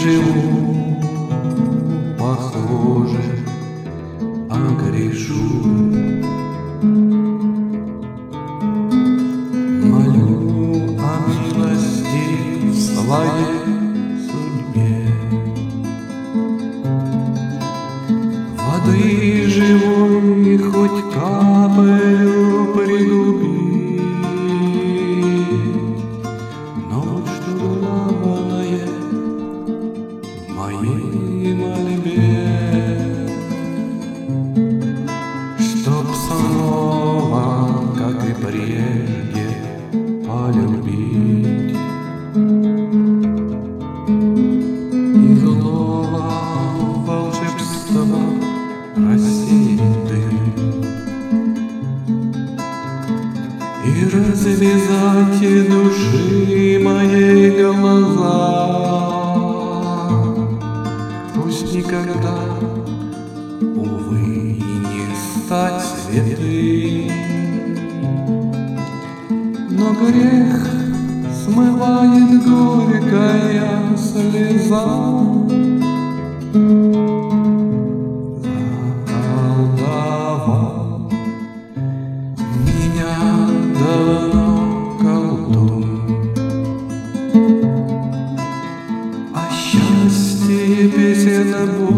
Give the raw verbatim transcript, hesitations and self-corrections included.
живу, похоже, а грешу. Молю о милости в своей судьбе, воды живой хоть капель пригубить, но вот что главное в моей мольбе, чтоб снова, как и прежде, полюбить и злого волшебства рассеять дым и развязать души моей глаза. Пусть никогда, увы, не стать святым, но грех смывает горькая слеза. Заколдовал меня давно колдун, а счастье песен